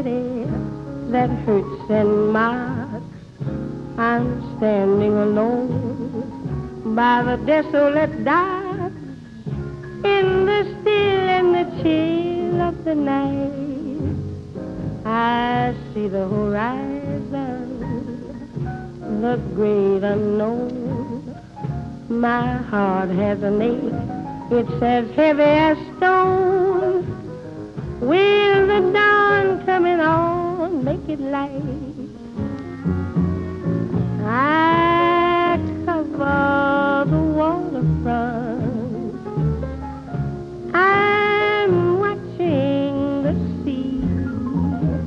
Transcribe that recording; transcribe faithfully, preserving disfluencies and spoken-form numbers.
city that hurts and marks. I'm standing alone by the desolate dock in the still and the chill of the night. I see the horizon, the great unknown. My heart has an ache, it's as heavy as stone. Will the dawn coming on make it light?